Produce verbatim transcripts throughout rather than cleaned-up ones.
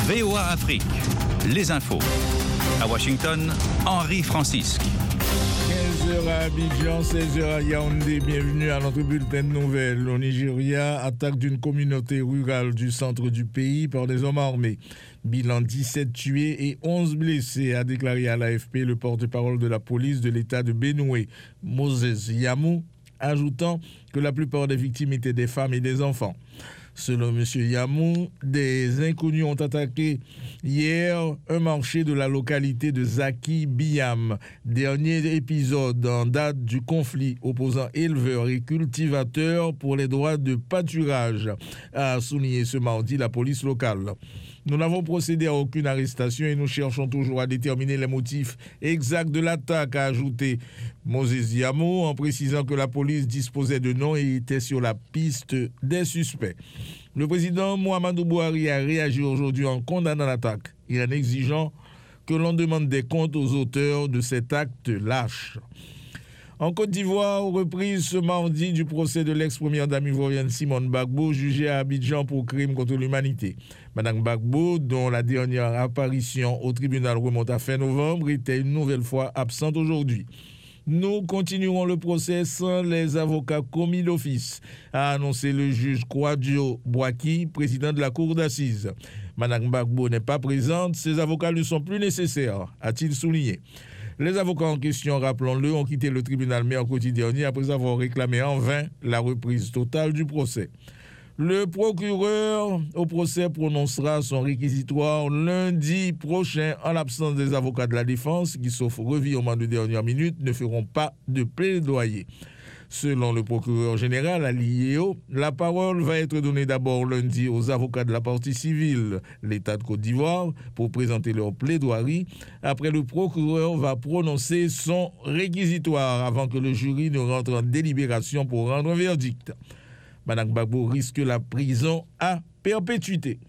V O A Afrique, les infos. À Washington, Henri Francisque. quinze heures à Abidjan, seize heures à Yaoundé. Bienvenue à notre bulletin de nouvelles. Au Nigeria, attaque d'une communauté rurale du centre du pays par des hommes armés. Bilan dix-sept tués et onze blessés, a déclaré à l'A F P le porte-parole de la police de l'État de Benue, Moses Yamou, ajoutant que la plupart des victimes étaient des femmes et des enfants. Selon M. Yamou, des inconnus ont attaqué hier un marché de la localité de Zaki Biam, dernier épisode en date du conflit opposant éleveurs et cultivateurs pour les droits de pâturage, a souligné ce mardi la police locale. Nous n'avons procédé à aucune arrestation et nous cherchons toujours à déterminer les motifs exacts de l'attaque, a ajouté Moses Yamou, en précisant que la police disposait de noms et était sur la piste des suspects. Le président Muhammadu Buhari a réagi aujourd'hui en condamnant l'attaque et en exigeant que l'on demande des comptes aux auteurs de cet acte lâche. En Côte d'Ivoire, reprise ce mardi du procès de l'ex-première dame ivoirienne Simone Gbagbo, jugée à Abidjan pour crime contre l'humanité. Madame Gbagbo, dont la dernière apparition au tribunal remonte à fin novembre, était une nouvelle fois absente aujourd'hui. Nous continuerons le procès sans les avocats commis d'office, a annoncé le juge Kouadio Bouaki, président de la cour d'assises. Madame Gbagbo n'est pas présente, ses avocats ne sont plus nécessaires, a-t-il souligné. Les avocats en question, rappelons-le, ont quitté le tribunal mercredi dernier après avoir réclamé en vain la reprise totale du procès. Le procureur au procès prononcera son réquisitoire lundi prochain en l'absence des avocats de la défense qui, sauf revirement de dernière minute, ne feront pas de plaidoyer. Selon le procureur général Ali Yeo, la parole va être donnée d'abord lundi aux avocats de la partie civile, l'État de Côte d'Ivoire, pour présenter leur plaidoirie. Après, le procureur va prononcer son réquisitoire avant que le jury ne rentre en délibération pour rendre un verdict. Madame Gbagbo risque la prison à perpétuité.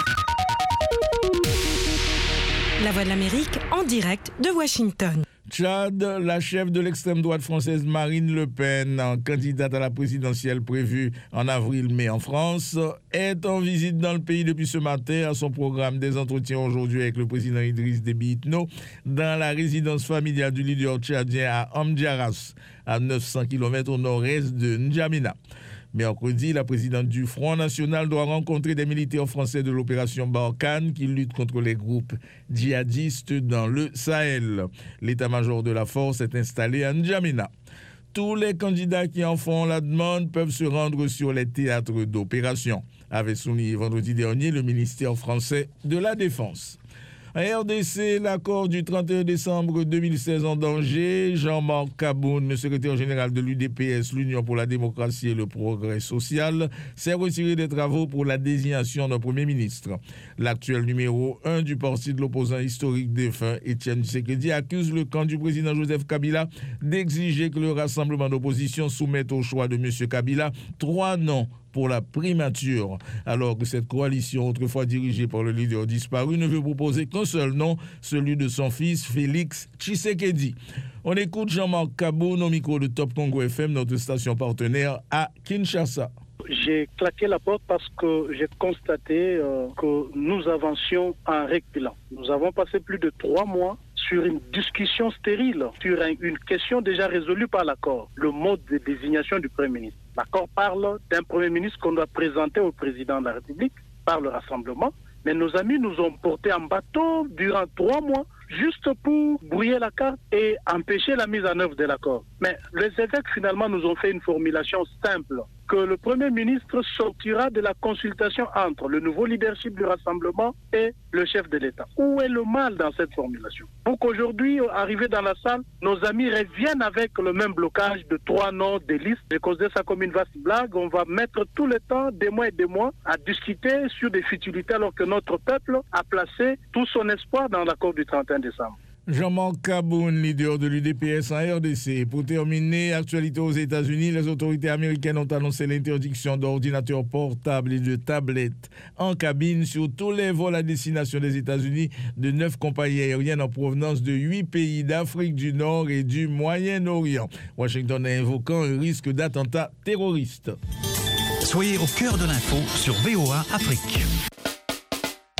La Voix de l'Amérique en direct de Washington. Tchad, la chef de l'extrême droite française Marine Le Pen, candidate à la présidentielle prévue en avril-mai en France, est en visite dans le pays depuis ce matin. À son programme des entretiens aujourd'hui avec le président Idriss Déby Itno dans la résidence familiale du leader tchadien à Amdjaras, à neuf cents kilomètres au nord-est de N'Djamena. Mercredi, la présidente du Front National doit rencontrer des militaires français de l'opération Barkhane qui luttent contre les groupes djihadistes dans le Sahel. L'état-major de la force est installé à N'Djamena. Tous les candidats qui en font la demande peuvent se rendre sur les théâtres d'opération, avait souligné vendredi dernier le ministère français de la Défense. En R D C, l'accord du trente et un décembre deux mille seize en danger. Jean-Marc Kaboun, le secrétaire général de l'U D P S, l'Union pour la démocratie et le progrès social, s'est retiré des travaux pour la désignation d'un premier ministre. L'actuel numéro un du parti de l'opposant historique défunt, Étienne Tshisekedi, accuse le camp du président Joseph Kabila d'exiger que le rassemblement d'opposition soumette au choix de M. Kabila trois noms pour la primature, alors que cette coalition, autrefois dirigée par le leader disparu, ne veut proposer qu'un seul nom, celui de son fils Félix Tshisekedi. On écoute Jean-Marc Kaboun au micro de Top Congo F M, notre station partenaire à Kinshasa. J'ai claqué la porte parce que j'ai constaté euh, que nous avancions en reculant. Nous avons passé plus de trois mois sur une discussion stérile, sur une question déjà résolue par l'accord, le mode de désignation du Premier ministre. L'accord parle d'un Premier ministre qu'on doit présenter au président de la République par le rassemblement, mais nos amis nous ont portés en bateau durant trois mois juste pour brouiller la carte et empêcher la mise en œuvre de l'accord. Mais les évêques finalement nous ont fait une formulation simple, que le Premier ministre sortira de la consultation entre le nouveau leadership du rassemblement et le chef de l'État. Où est le mal dans cette formulation? Pour qu'aujourd'hui, arrivé dans la salle, nos amis reviennent avec le même blocage de trois noms des listes. J'ai causé ça comme une vaste blague. On va mettre tout le temps, des mois et des mois, à discuter sur des futilités alors que notre peuple a placé tout son espoir dans l'accord du trente et un décembre. Jean-Marc Kaboun, leader de l'U D P S en R D C. Pour terminer, actualité aux États-Unis, les autorités américaines ont annoncé l'interdiction d'ordinateurs portables et de tablettes en cabine sur tous les vols à destination des États-Unis de neuf compagnies aériennes en provenance de huit pays d'Afrique du Nord et du Moyen-Orient. Washington a invoqué un risque d'attentat terroriste. Soyez au cœur de l'info sur V O A Afrique.